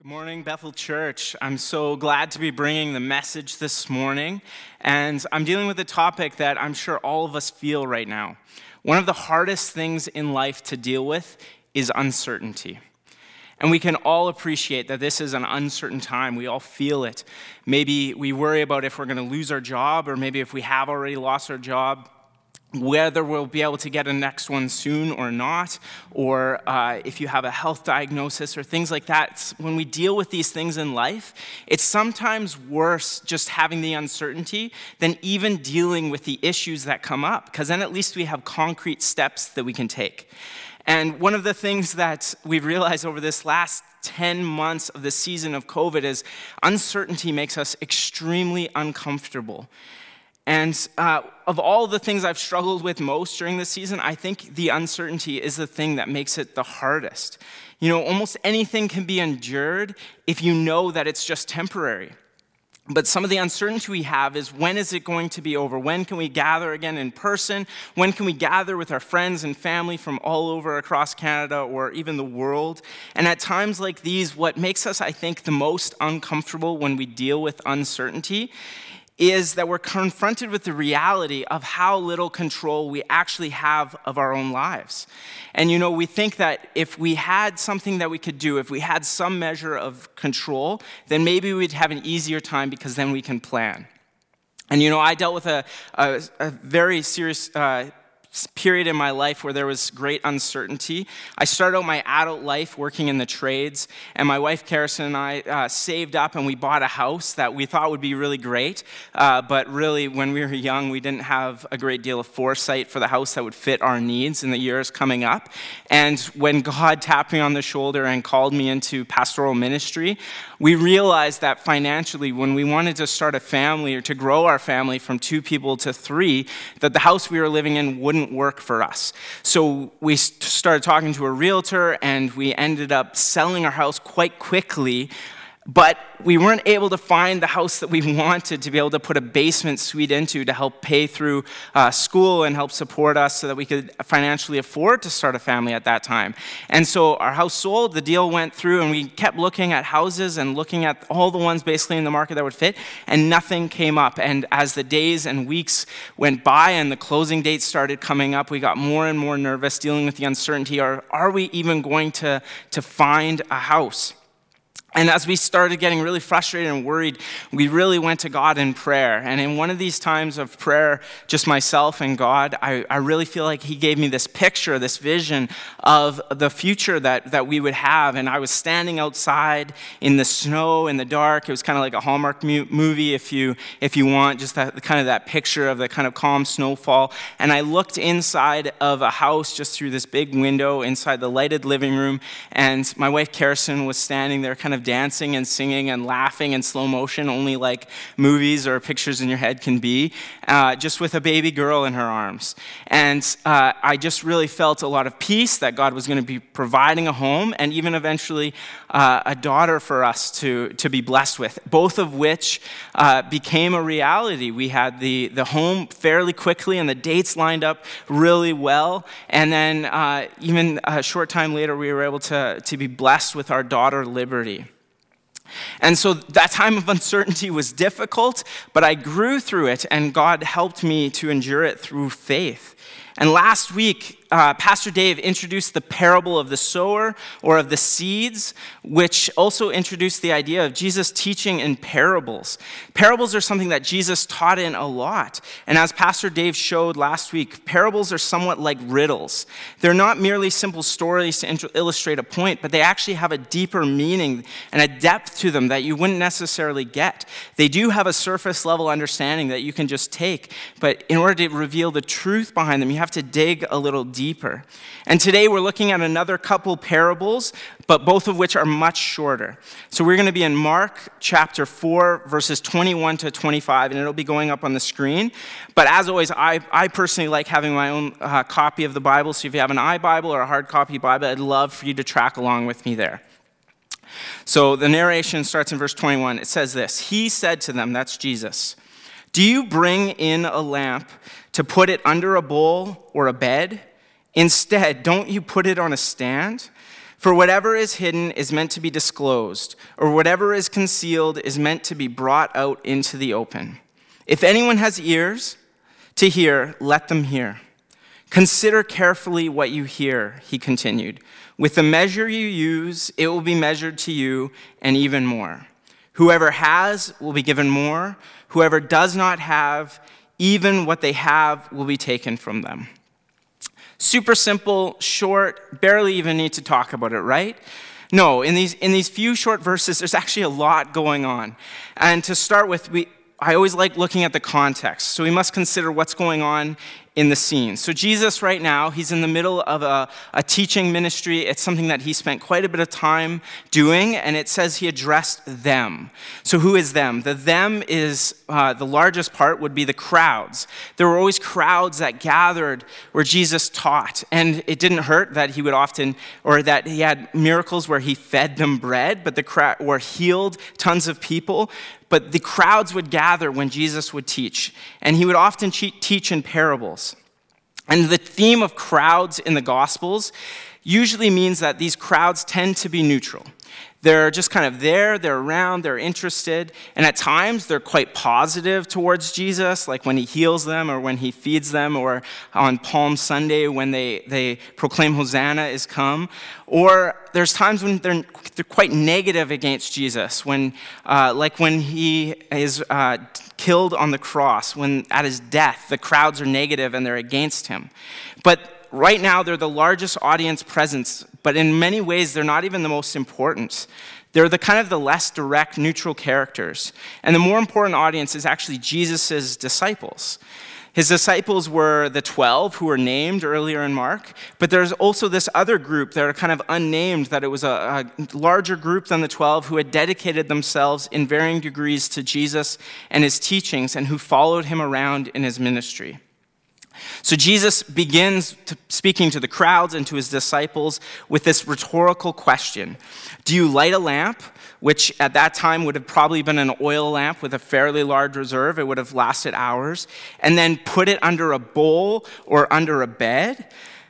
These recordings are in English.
Good morning, Bethel Church. I'm so glad to be bringing the message this morning, and I'm dealing with a topic that I'm sure all of us feel right now. One of the hardest things in life to deal with is uncertainty. And we can all appreciate that this is an uncertain time. We all feel it. Maybe we worry about if we're going to lose our job, or maybe if we have already lost our job, whether we'll be able to get a next one soon or not, or if you have a health diagnosis or things like that. When we deal with these things in life, it's sometimes worse just having the uncertainty than even dealing with the issues that come up, because then at least we have concrete steps that we can take. And one of the things that we've realized over this last 10 months of the season of COVID is uncertainty makes us extremely uncomfortable. And of all the things I've struggled with most during this season, I think the uncertainty is the thing that makes it the hardest. You know, almost anything can be endured if you know that it's just temporary. But some of the uncertainty we have is, when is it going to be over? When can we gather again in person? When can we gather with our friends and family from all over across Canada or even the world? And at times like these, what makes us, I think, the most uncomfortable when we deal with uncertainty is that we're confronted with the reality of how little control we actually have of our own lives. And you know, we think that if we had something that we could do, if we had some measure of control, then maybe we'd have an easier time because then we can plan. And you know, I dealt with a very serious period in my life where there was great uncertainty. I started out my adult life working in the trades, and my wife Karison and I saved up and we bought a house that we thought would be really great, but really when we were young we didn't have a great deal of foresight for the house that would fit our needs in the years coming up. And when God tapped me on the shoulder and called me into pastoral ministry, we realized that financially, when we wanted to start a family or to grow our family from 2 people to 3, that the house we were living in wouldn't work for us. So we started talking to a realtor, and we ended up selling our house quite quickly. But we weren't able to find the house that we wanted to be able to put a basement suite into to help pay through school and help support us so that we could financially afford to start a family at that time. And so our house sold, the deal went through, and we kept looking at houses and looking at all the ones basically in the market that would fit, and nothing came up. And as the days and weeks went by and the closing dates started coming up, we got more and more nervous dealing with the uncertainty. Are we even going to find a house? And as we started getting really frustrated and worried, we really went to God in prayer. And in one of these times of prayer, just myself and God, I really feel like He gave me this picture, this vision of the future that we would have. And I was standing outside in the snow, in the dark. It was kind of like a Hallmark movie, if you want, just that picture of the kind of calm snowfall. And I looked inside of a house just through this big window inside the lighted living room. And my wife Karison was standing there kind of dancing and singing and laughing in slow motion, only like movies or pictures in your head can be, just with a baby girl in her arms. And I just really felt a lot of peace that God was going to be providing a home and even eventually a daughter for us to be blessed with, both of which became a reality. We had the home fairly quickly and the dates lined up really well. And then even a short time later, we were able to be blessed with our daughter, Liberty. And so that time of uncertainty was difficult, but I grew through it, and God helped me to endure it through faith. And last week, Pastor Dave introduced the parable of the sower, or of the seeds, which also introduced the idea of Jesus teaching in parables. Parables are something that Jesus taught in a lot. And as Pastor Dave showed last week, parables are somewhat like riddles. They're not merely simple stories to illustrate a point, but they actually have a deeper meaning and a depth to them that you wouldn't necessarily get. They do have a surface level understanding that you can just take, but in order to reveal the truth behind them, you have to dig a little deeper. And today we're looking at another couple parables, but both of which are much shorter. So we're going to be in Mark chapter 4, verses 21 to 25, and it'll be going up on the screen. But as always, I personally like having my own copy of the Bible, so if you have an iBible or a hard copy Bible, I'd love for you to track along with me there. So the narration starts in verse 21. It says this: He said to them, that's Jesus, "Do you bring in a lamp to put it under a bowl or a bed? Instead, don't you put it on a stand? For whatever is hidden is meant to be disclosed, or whatever is concealed is meant to be brought out into the open. If anyone has ears to hear, let them hear. Consider carefully what you hear," he continued. "With the measure you use, it will be measured to you, and even more. Whoever has will be given more. Whoever does not have, even what they have will be taken from them." Super simple, short, barely even need to talk about it, right? No, in these few short verses, there's actually a lot going on. And to start with, I always like looking at the context. So we must consider what's going on in the scene. So Jesus right now, he's in the middle of a teaching ministry. It's something that he spent quite a bit of time doing, and it says he addressed them. So who is them? The them is, the largest part would be the crowds. There were always crowds that gathered where Jesus taught, and it didn't hurt that he would often, or that he had miracles where he fed them bread, but or healed tons of people. But the crowds would gather when Jesus would teach, and he would often teach in parables. And the theme of crowds in the Gospels usually means that these crowds tend to be neutral. They're just kind of there, they're around, they're interested, and at times they're quite positive towards Jesus, like when he heals them or when he feeds them, or on Palm Sunday when they proclaim Hosanna is come. Or there's times when they're quite negative against Jesus, like when he is killed on the cross, when at his death the crowds are negative and they're against him. But right now, they're the largest audience presence, but in many ways, they're not even the most important. They're the less direct, neutral characters. And the more important audience is actually Jesus' disciples. His disciples were the 12 who were named earlier in Mark, but there's also this other group that are kind of unnamed, that it was a larger group than the 12 who had dedicated themselves in varying degrees to Jesus and his teachings and who followed him around in his ministry. So Jesus begins speaking to the crowds and to his disciples with this rhetorical question. Do you light a lamp, which at that time would have probably been an oil lamp with a fairly large reserve? It would have lasted hours. And then put it under a bowl or under a bed?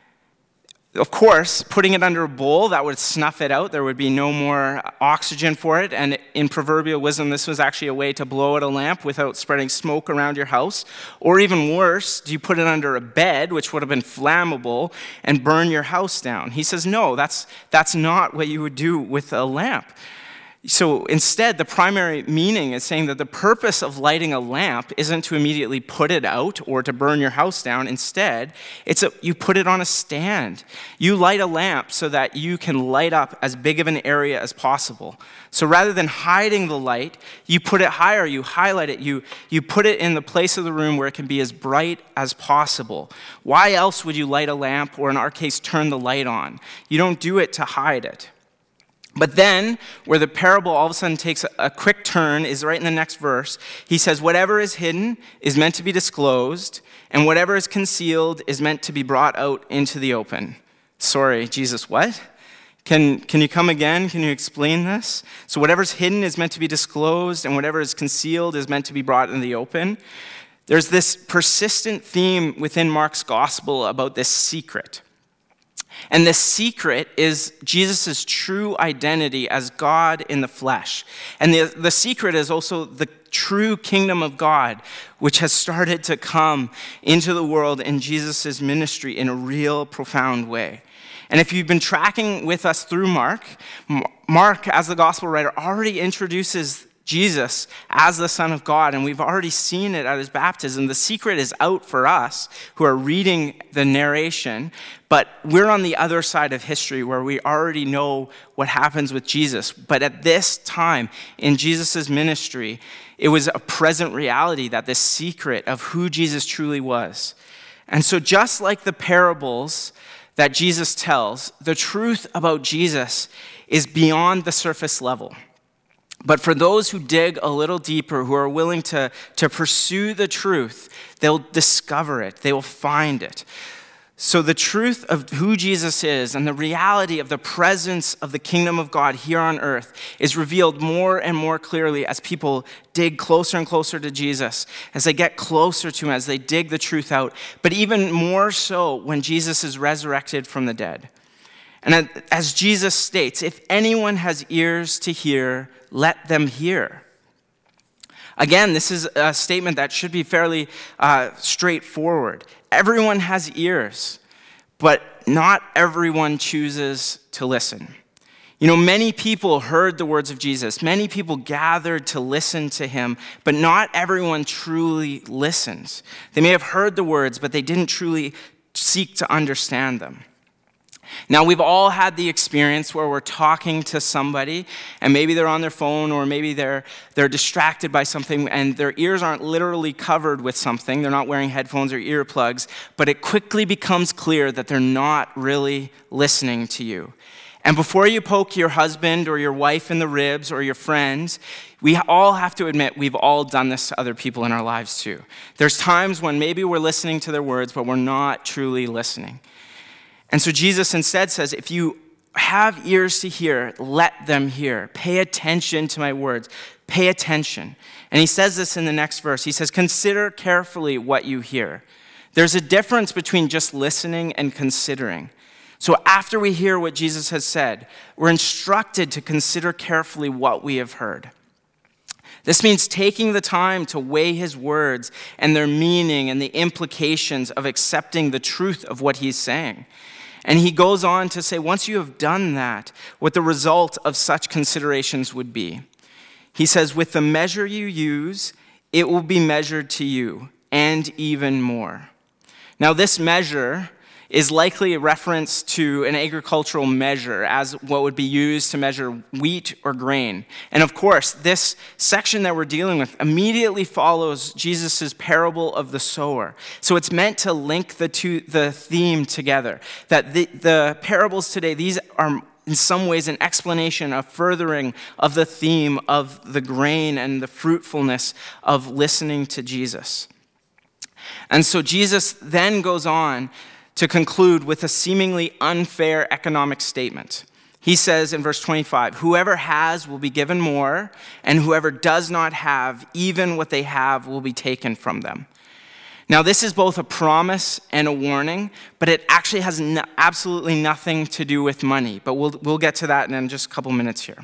Of course, putting it under a bowl, that would snuff it out. There would be no more oxygen for it. And in proverbial wisdom, this was actually a way to blow out a lamp without spreading smoke around your house. Or even worse, do you put it under a bed, which would have been flammable, and burn your house down? He says, no, that's not what you would do with a lamp. So instead, the primary meaning is saying that the purpose of lighting a lamp isn't to immediately put it out or to burn your house down. Instead, you put it on a stand. You light a lamp so that you can light up as big of an area as possible. So rather than hiding the light, you put it higher, you highlight it, you put it in the place of the room where it can be as bright as possible. Why else would you light a lamp, or in our case, turn the light on? You don't do it to hide it. But then, where the parable all of a sudden takes a quick turn is right in the next verse. He says, whatever is hidden is meant to be disclosed, and whatever is concealed is meant to be brought out into the open. Sorry, Jesus, what? Can you come again? Can you explain this? So whatever's hidden is meant to be disclosed, and whatever is concealed is meant to be brought into the open. There's this persistent theme within Mark's gospel about this secret. And the secret is Jesus' true identity as God in the flesh. And the secret is also the true kingdom of God, which has started to come into the world in Jesus' ministry in a real profound way. And if you've been tracking with us through Mark, as the gospel writer, already introduces Jesus as the Son of God, and we've already seen it at his baptism. The secret is out for us who are reading the narration, but we're on the other side of history where we already know what happens with Jesus. But at this time in Jesus' ministry, it was a present reality that this secret of who Jesus truly was. And so just like the parables that Jesus tells, the truth about Jesus is beyond the surface level. But for those who dig a little deeper, who are willing to pursue the truth, they'll discover it. They will find it. So the truth of who Jesus is and the reality of the presence of the kingdom of God here on earth is revealed more and more clearly as people dig closer and closer to Jesus, as they get closer to him, as they dig the truth out. But even more so when Jesus is resurrected from the dead. And as Jesus states, if anyone has ears to hear, let them hear. Again, this is a statement that should be fairly straightforward. Everyone has ears, but not everyone chooses to listen. Many people heard the words of Jesus. Many people gathered to listen to him, but not everyone truly listens. They may have heard the words, but they didn't truly seek to understand them. Now, we've all had the experience where we're talking to somebody, and maybe they're on their phone, or maybe they're distracted by something, and their ears aren't literally covered with something. They're not wearing headphones or earplugs, but it quickly becomes clear that they're not really listening to you. And before you poke your husband or your wife in the ribs or your friends, we all have to admit we've all done this to other people in our lives too. There's times when maybe we're listening to their words, but we're not truly listening. And so Jesus instead says, if you have ears to hear, let them hear. Pay attention to my words. Pay attention. And he says this in the next verse. He says, consider carefully what you hear. There's a difference between just listening and considering. So after we hear what Jesus has said, we're instructed to consider carefully what we have heard. This means taking the time to weigh his words and their meaning and the implications of accepting the truth of what he's saying. And he goes on to say, once you have done that, what the result of such considerations would be. He says, with the measure you use, it will be measured to you, and even more. Now, this measure is likely a reference to an agricultural measure as what would be used to measure wheat or grain. And of course, this section that we're dealing with immediately follows Jesus' parable of the sower. So it's meant to link the theme together. That the parables today, these are in some ways an explanation, a furthering of the theme of the grain and the fruitfulness of listening to Jesus. And so Jesus then goes on to conclude with a seemingly unfair economic statement. He says in verse 25, whoever has will be given more, and whoever does not have, even what they have will be taken from them. Now, this is both a promise and a warning, but it actually has absolutely nothing to do with money. But we'll get to that in just a couple minutes here.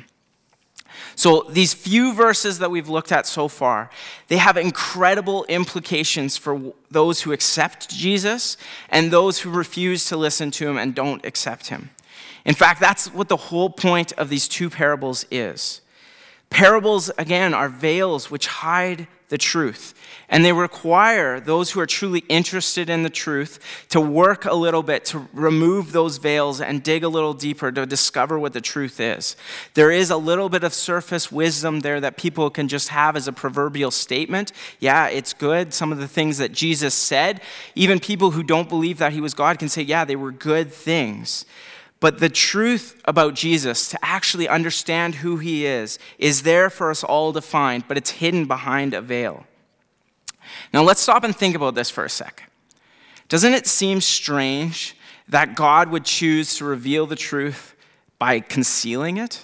So these few verses that we've looked at so far, they have incredible implications for those who accept Jesus and those who refuse to listen to him and don't accept him. In fact, that's what the whole point of these two parables is. Parables, again, are veils which hide the truth. And they require those who are truly interested in the truth to work a little bit to remove those veils and dig a little deeper to discover what the truth is. There is a little bit of surface wisdom there that people can just have as a proverbial statement. Yeah, it's good. Some of the things that Jesus said, even people who don't believe that he was God can say, yeah, they were good things. But the truth about Jesus, to actually understand who he is there for us all to find, but it's hidden behind a veil. Now let's stop and think about this for a sec. Doesn't it seem strange that God would choose to reveal the truth by concealing it?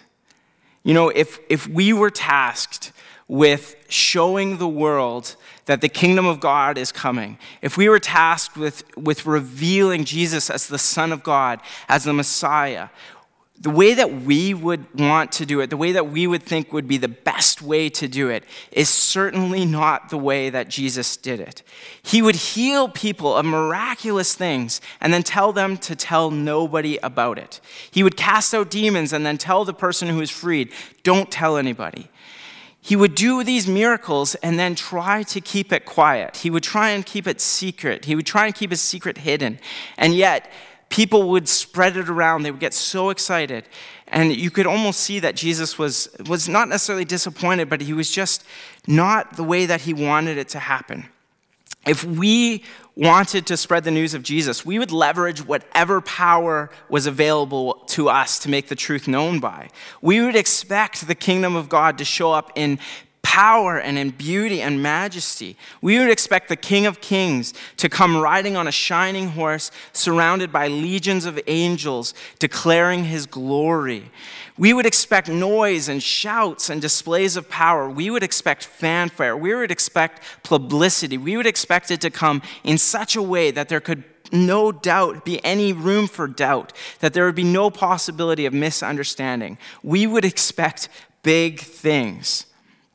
If we were tasked with showing the world that the kingdom of God is coming, if we were tasked with revealing Jesus as the Son of God, as the Messiah, the way that we would want to do it, the way that we would think would be the best way to do it, is certainly not the way that Jesus did it. He would heal people of miraculous things and then tell them to tell nobody about it. He would cast out demons and then tell the person who is freed, don't tell anybody. He would do these miracles and then try to keep it quiet. He would try and keep it secret. He would try and keep his secret hidden. And yet, people would spread it around. They would get so excited. And you could almost see that Jesus was not necessarily disappointed, but he was just not the way that he wanted it to happen. If we wanted to spread the news of Jesus, we would leverage whatever power was available to us to make the truth known by. We would expect the kingdom of God to show up in power and in beauty and majesty. We would expect the King of Kings to come riding on a shining horse, surrounded by legions of angels, declaring his glory. We would expect noise and shouts and displays of power. We would expect fanfare. We would expect publicity. We would expect it to come in such a way that there could no doubt, be any room for doubt, that there would be no possibility of misunderstanding. We would expect big things.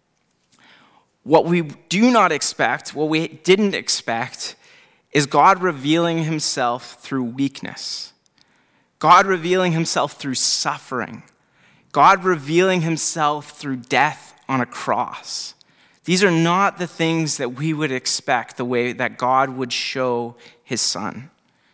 What we do not expect, what we didn't expect, is God revealing himself through weakness. God revealing himself through suffering. God revealing himself through death on a cross. These are not the things that we would expect, the way that God would show his Son.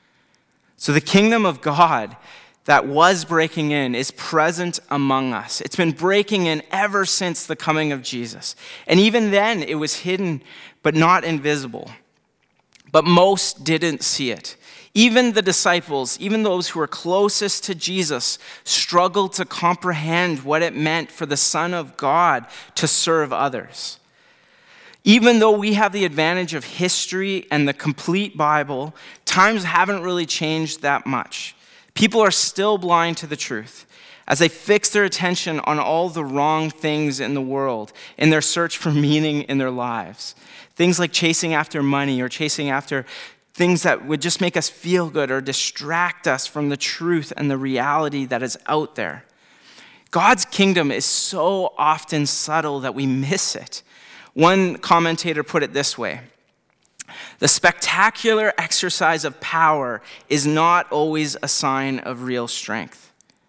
So the kingdom of God that was breaking in is present among us. It's been breaking in ever since the coming of Jesus. And even then, it was hidden, but not invisible. But most didn't see it. Even the disciples, even those who were closest to Jesus, struggled to comprehend what it meant for the Son of God to serve others. Even though we have the advantage of history and the complete Bible, times haven't really changed that much. People are still blind to the truth as they fix their attention on all the wrong things in the world in their search for meaning in their lives. Things like chasing after money or chasing after things that would just make us feel good or distract us from the truth and the reality that is out there. God's kingdom is so often subtle that we miss it. One commentator put it this way: the spectacular exercise of power is not always a sign of real strength.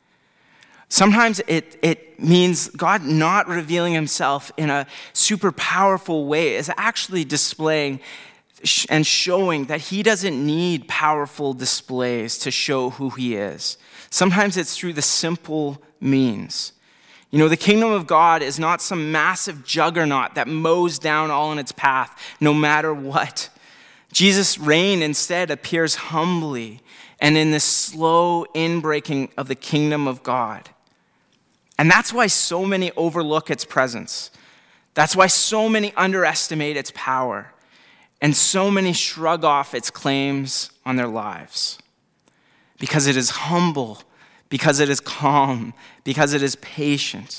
Sometimes it means God not revealing himself in a super powerful way is actually displaying and showing that he doesn't need powerful displays to show who he is. Sometimes it's through the simple means. You know, the kingdom of God is not some massive juggernaut that mows down all in its path, no matter what. Jesus' reign instead appears humbly and in this slow inbreaking of the kingdom of God. And that's why so many overlook its presence. That's why so many underestimate its power. And so many shrug off its claims on their lives. Because it is humble, because it is calm, because it is patient.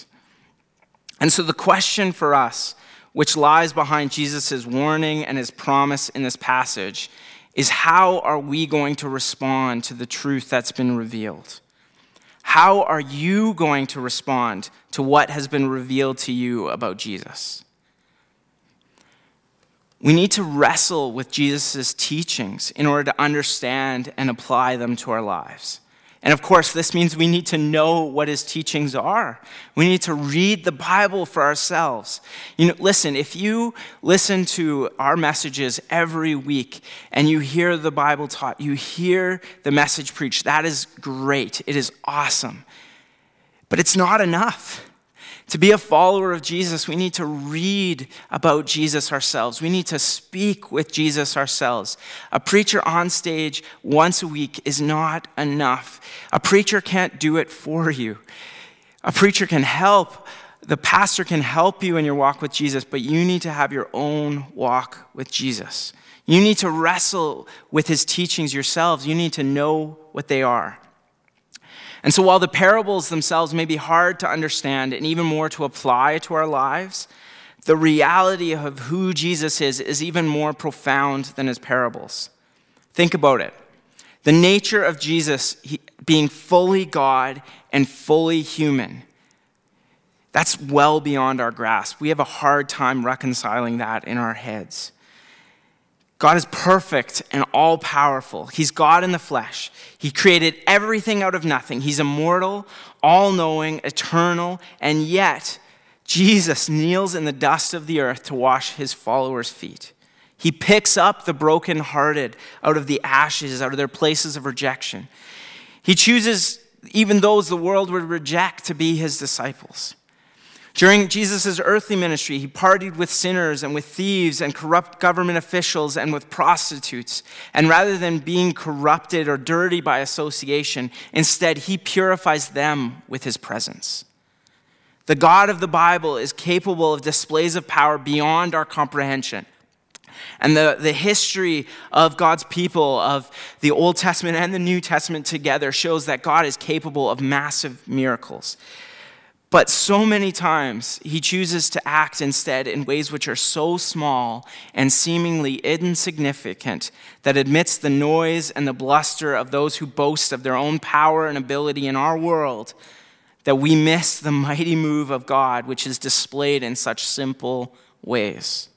And so the question for us, which lies behind Jesus' warning and his promise in this passage, is how are we going to respond to the truth that's been revealed? How are you going to respond to what has been revealed to you about Jesus? We need to wrestle with Jesus' teachings in order to understand and apply them to our lives. And of course, this means we need to know what his teachings are. We need to read the Bible for ourselves. You know, listen, if you listen to our messages every week and you hear the Bible taught, you hear the message preached, that is great. It is awesome. But it's not enough. To be a follower of Jesus, we need to read about Jesus ourselves. We need to speak with Jesus ourselves. A preacher on stage once a week is not enough. A preacher can't do it for you. A preacher can help. The pastor can help you in your walk with Jesus, but you need to have your own walk with Jesus. You need to wrestle with his teachings yourselves. You need to know what they are. And so while the parables themselves may be hard to understand and even more to apply to our lives, the reality of who Jesus is even more profound than his parables. Think about it. The nature of Jesus being fully God and fully human, that's well beyond our grasp. We have a hard time reconciling that in our heads. God is perfect and all-powerful. He's God in the flesh. He created everything out of nothing. He's immortal, all-knowing, eternal, and yet Jesus kneels in the dust of the earth to wash his followers' feet. He picks up the brokenhearted out of the ashes, out of their places of rejection. He chooses even those the world would reject to be his disciples. During Jesus' earthly ministry, he partied with sinners and with thieves and corrupt government officials and with prostitutes. And rather than being corrupted or dirty by association, instead he purifies them with his presence. The God of the Bible is capable of displays of power beyond our comprehension. And the history of God's people, of the Old Testament and the New Testament together, shows that God is capable of massive miracles. But so many times, he chooses to act instead in ways which are so small and seemingly insignificant that amidst the noise and the bluster of those who boast of their own power and ability in our world, that we miss the mighty move of God, which is displayed in such simple ways.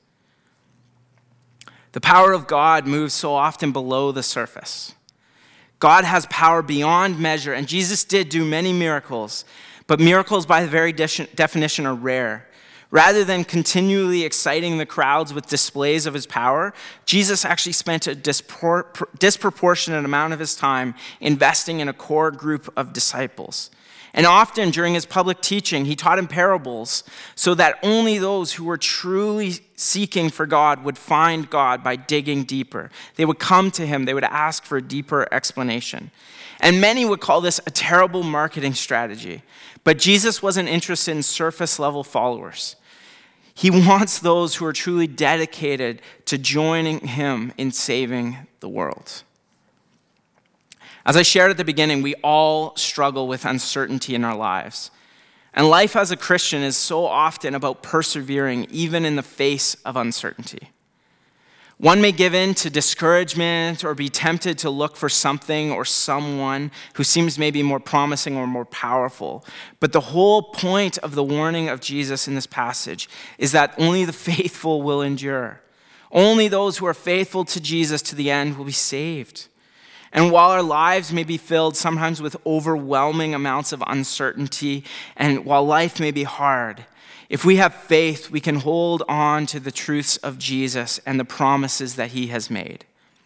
The power of God moves so often below the surface. God has power beyond measure, and Jesus did do many miracles, but miracles by the very definition are rare. Rather than continually exciting the crowds with displays of his power, Jesus actually spent a disproportionate amount of his time investing in a core group of disciples. And often during his public teaching, he taught in parables so that only those who were truly seeking for God would find God by digging deeper. They would come to him, they would ask for a deeper explanation. And many would call this a terrible marketing strategy. But Jesus wasn't interested in surface-level followers. He wants those who are truly dedicated to joining him in saving the world. As I shared at the beginning, we all struggle with uncertainty in our lives. And life as a Christian is so often about persevering even in the face of uncertainty. One may give in to discouragement or be tempted to look for something or someone who seems maybe more promising or more powerful. But the whole point of the warning of Jesus in this passage is that only the faithful will endure. Only those who are faithful to Jesus to the end will be saved. And while our lives may be filled sometimes with overwhelming amounts of uncertainty, and while life may be hard, if we have faith, we can hold on to the truths of Jesus and the promises that he has made.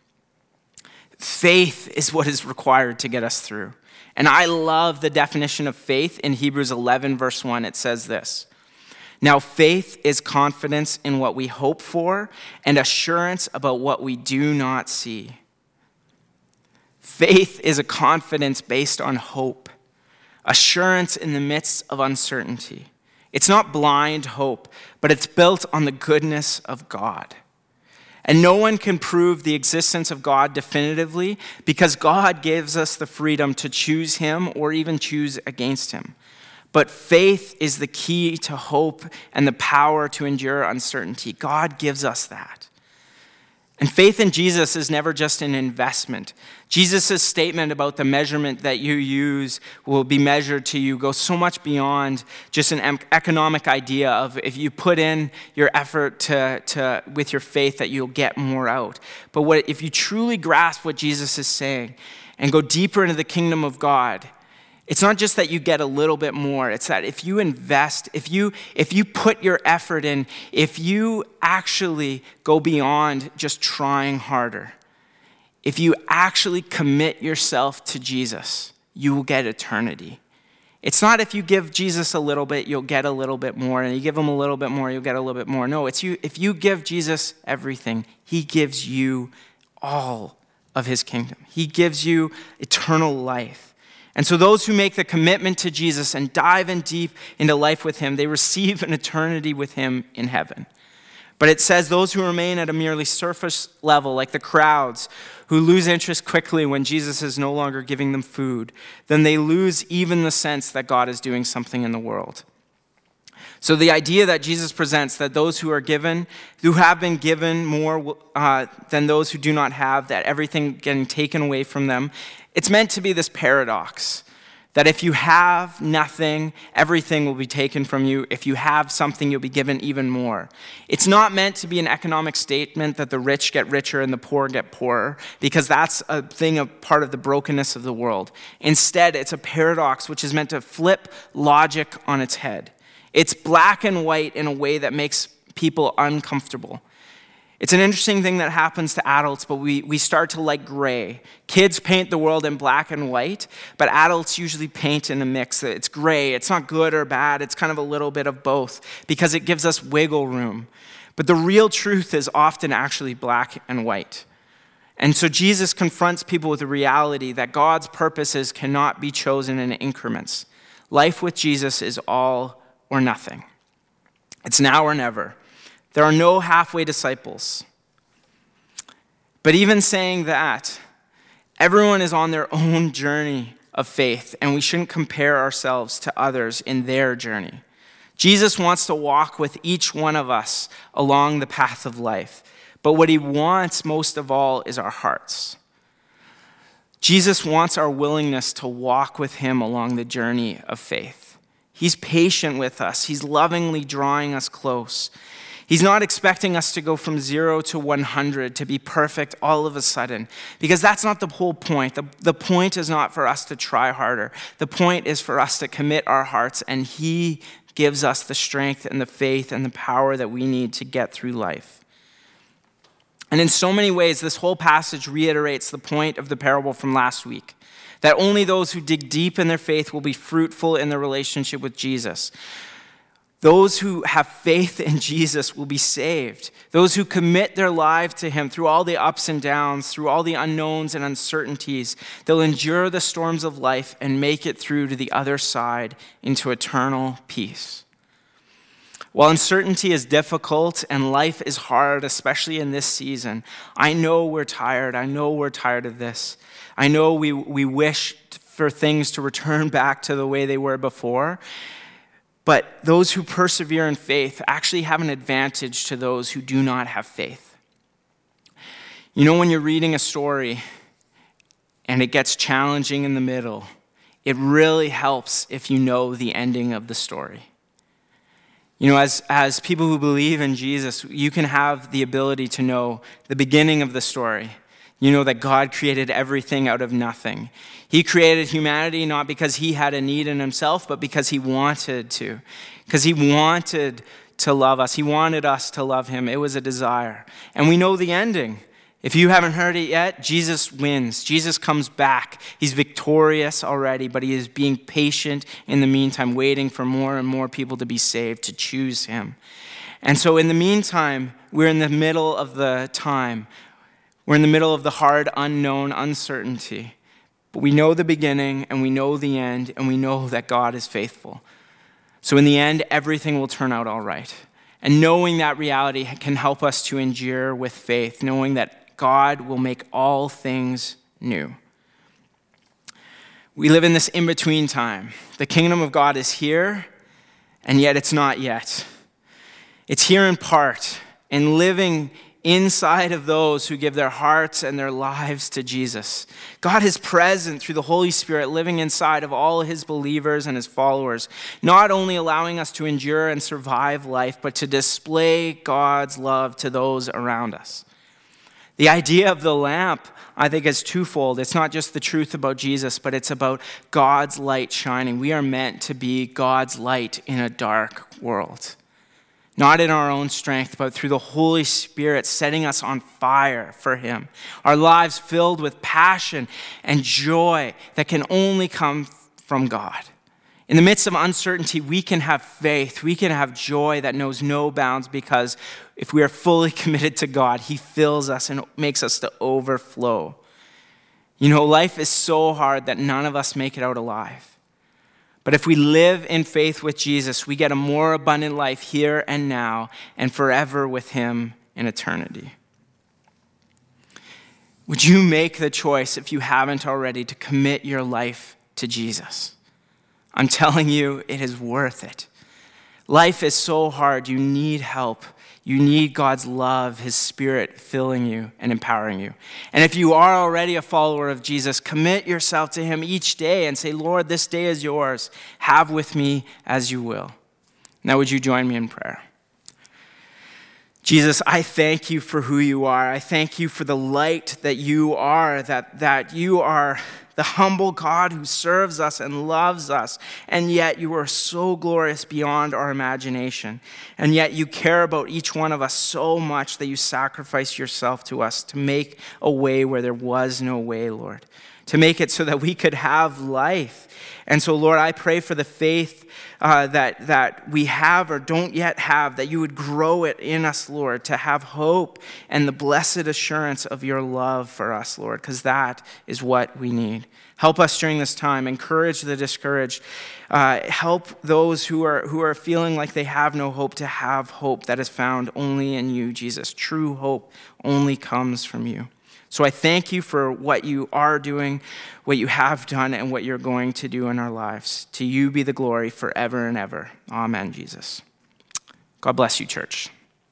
Faith is what is required to get us through. And I love the definition of faith in Hebrews 11, verse 1. It says this: "Now faith is confidence in what we hope for and assurance about what we do not see." Faith is a confidence based on hope, assurance in the midst of uncertainty. It's not blind hope, but it's built on the goodness of God. And no one can prove the existence of God definitively because God gives us the freedom to choose him or even choose against him. But faith is the key to hope and the power to endure uncertainty. God gives us that. And faith in Jesus is never just an investment. Jesus' statement about the measurement that you use will be measured to you goes so much beyond just an economic idea of if you put in your effort with your faith that you'll get more out. But if you truly grasp what Jesus is saying and go deeper into the kingdom of God, it's not just that you get a little bit more. It's that if you invest, if you put your effort in, if you actually go beyond just trying harder, if you actually commit yourself to Jesus, you will get eternity. It's not if you give Jesus a little bit, you'll get a little bit more, and you give him a little bit more, you'll get a little bit more. No, if you give Jesus everything, he gives you all of his kingdom. He gives you eternal life. And so those who make the commitment to Jesus and dive in deep into life with him, they receive an eternity with him in heaven. But it says those who remain at a merely surface level, like the crowds, who lose interest quickly when Jesus is no longer giving them food, then they lose even the sense that God is doing something in the world. So the idea that Jesus presents, that those who have been given more than those who do not have, that everything getting taken away from them, it's meant to be this paradox, that if you have nothing, everything will be taken from you. If you have something, you'll be given even more. It's not meant to be an economic statement that the rich get richer and the poor get poorer, because that's a part of the brokenness of the world. Instead, it's a paradox which is meant to flip logic on its head. It's black and white in a way that makes people uncomfortable. It's an interesting thing that happens to adults, but we start to like gray. Kids paint the world in black and white, but adults usually paint in a mix. It's gray. It's not good or bad. It's kind of a little bit of both because it gives us wiggle room. But the real truth is often actually black and white. And so Jesus confronts people with the reality that God's purposes cannot be chosen in increments. Life with Jesus is all or nothing. It's now or never. There are no halfway disciples. But even saying that, everyone is on their own journey of faith, and we shouldn't compare ourselves to others in their journey. Jesus wants to walk with each one of us along the path of life, but what he wants most of all is our hearts. Jesus wants our willingness to walk with him along the journey of faith. He's patient with us. He's lovingly drawing us close. He's not expecting us to go from 0 to 100 to be perfect all of a sudden, because that's not the whole point. The point is not for us to try harder. The point is for us to commit our hearts, and he gives us the strength and the faith and the power that we need to get through life. And in so many ways, this whole passage reiterates the point of the parable from last week, that only those who dig deep in their faith will be fruitful in their relationship with Jesus. Those who have faith in Jesus will be saved. Those who commit their life to him through all the ups and downs, through all the unknowns and uncertainties, they'll endure the storms of life and make it through to the other side into eternal peace. While uncertainty is difficult and life is hard, especially in this season, I know we're tired. I know we're tired of this. I know we wish for things to return back to the way they were before. But those who persevere in faith actually have an advantage to those who do not have faith. You know, when you're reading a story and it gets challenging in the middle, it really helps if you know the ending of the story. You know, as people who believe in Jesus, you can have the ability to know the beginning of the story. You know that God created everything out of nothing. He created humanity not because he had a need in himself, but because he wanted to. Because he wanted to love us. He wanted us to love him. It was a desire. And we know the ending. If you haven't heard it yet, Jesus wins. Jesus comes back. He's victorious already, but he is being patient in the meantime, waiting for more and more people to be saved, to choose him. And so in the meantime, we're in the middle of the time. We're in the middle of the hard, unknown uncertainty. But we know the beginning, and we know the end, and we know that God is faithful. So in the end, everything will turn out all right. And knowing that reality can help us to endure with faith, knowing that God will make all things new. We live in this in-between time. The kingdom of God is here, and yet it's not yet. It's here in part, in living inside of those who give their hearts and their lives to Jesus. God is present through the Holy Spirit, living inside of all his believers and his followers, not only allowing us to endure and survive life, but to display God's love to those around us. The idea of the lamp, I think, is twofold. It's not just the truth about Jesus, but it's about God's light shining. We are meant to be God's light in a dark world. Not in our own strength, but through the Holy Spirit setting us on fire for him. Our lives filled with passion and joy that can only come from God. In the midst of uncertainty, we can have faith. We can have joy that knows no bounds, because if we are fully committed to God, he fills us and makes us to overflow. You know, life is so hard that none of us make it out alive. But if we live in faith with Jesus, we get a more abundant life here and now and forever with him in eternity. Would you make the choice, if you haven't already, to commit your life to Jesus? I'm telling you, it is worth it. Life is so hard. You need help. You need God's love, his Spirit filling you and empowering you. And if you are already a follower of Jesus, commit yourself to him each day and say, Lord, this day is yours. Have with me as you will. Now, would you join me in prayer? Jesus, I thank you for who you are. I thank you for the light that you are, that you are the humble God who serves us and loves us, and yet you are so glorious beyond our imagination. And yet you care about each one of us so much that you sacrifice yourself to us to make a way where there was no way, Lord, to make it so that we could have life. And so, Lord, I pray for the faith that we have or don't yet have, that you would grow it in us, Lord, to have hope and the blessed assurance of your love for us, Lord, because that is what we need. Help us during this time. Encourage the discouraged. Help those who are feeling like they have no hope to have hope that is found only in you, Jesus. True hope only comes from you. So I thank you for what you are doing, what you have done, and what you're going to do in our lives. To you be the glory forever and ever. Amen, Jesus. God bless you, church.